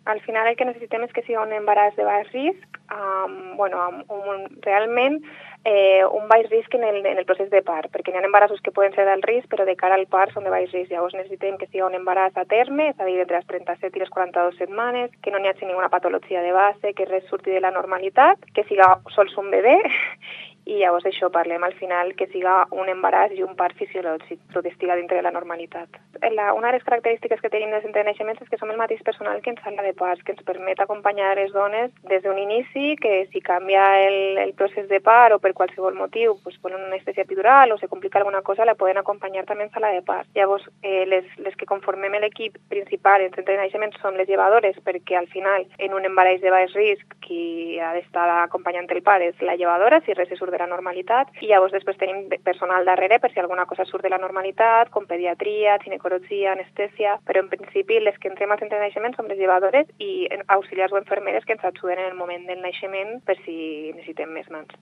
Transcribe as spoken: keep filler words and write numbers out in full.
Al final el que necessitem és que sigui un embaràs de baix risc, amb, bueno, amb un, realment eh, un baix risc en el, en el procés de part, perquè hi ha embarassos que poden ser d'alt risc, però de cara al part són de baix risc. Llavors necessitem que sigui un embaràs a terme, és a dir, entre les trenta-set i les quaranta-dues setmanes, que no n'hi hagi ninguna patologia de base, que res surti de la normalitat, que siga sols un bebè, i llavors això parlem al final que siga un embaràs i un part fisiològic, tot estiga dintre de la normalitat. La, una de les característiques que tenim dels entrenaixements és que som el mateix personal que en sala de parts, que ens permet acompanyar les dones des d'un inici, que si canvia el, el procés de part o per qualsevol motiu, pues, volen una anestèsia epidural o se complica alguna cosa, la poden acompanyar també en sala de parts. Llavors, eh, les, les que conformem l'equip principal en entrenaixements són les llevadores, perquè al final, en un embaràs de baix risc, qui ha d'estar acompanyant el part és la llevadora, si res se surt de la normalitat, i llavors després tenim personal darrere per si alguna cosa surt de la normalitat, com pediatria, ginecologia, anestèsia, però en principi les que entrem als entrenaixements són les llevadores i auxiliars o infermeres que ens ajuden en el moment del naixement per si necessitem més mans.